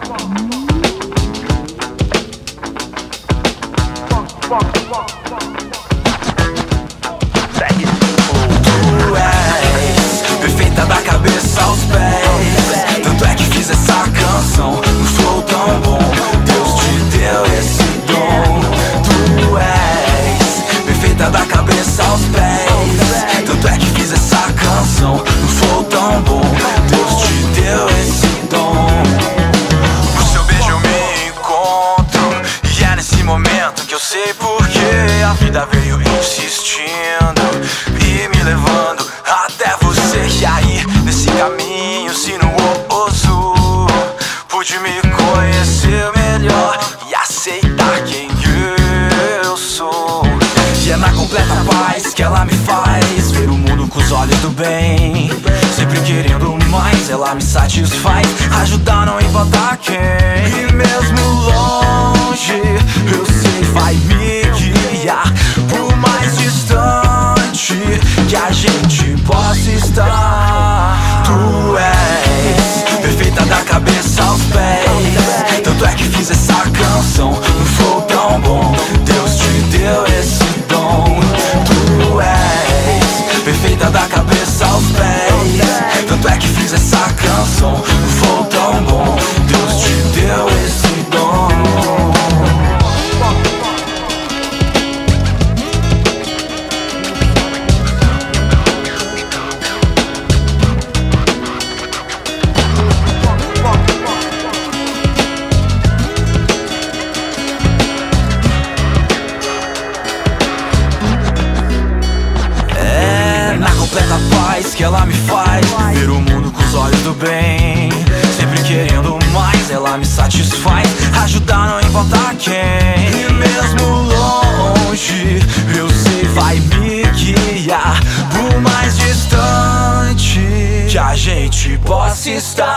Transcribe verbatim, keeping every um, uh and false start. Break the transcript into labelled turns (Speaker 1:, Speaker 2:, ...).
Speaker 1: Tu és perfeita da cabeça aos pés, tanto é que fiz essa canção num flow tão bom. Deus te deu esse dom. Tu és perfeita da cabeça aos pés, tanto é que fiz essa canção num flow tão bom. Deus te deu esse dom. No seu beijo eu me encontro, e é nesse momento que eu sei porque a vida veio insistindo e me levando até você. E aí, nesse caminho sinuoso, pude me conhecer melhor e aceitar quem eu sou. E é na completa paz que ela me faz ver o mundo com os olhos do bem. Sempre querendo mais, ela me satisfaz, ajudar não importa quem. E mesmo longe, eu sei vai me guiar por mais distante que a gente possa estar. Tu és perfeita da cabeça aos pés, tanto é que fiz essa canção num flow tão bom. Deus te deu esse dom. Tu és perfeita da cabeça aos pés, tanto é que fiz essa canção num flow tão bom. Deus te deu esse dom. Completa paz que ela me faz ver o mundo com os olhos do bem. Sempre querendo mais, ela me satisfaz, ajudar não importa quem. E mesmo longe, eu sei vai me guiar por mais distante que a gente possa estar.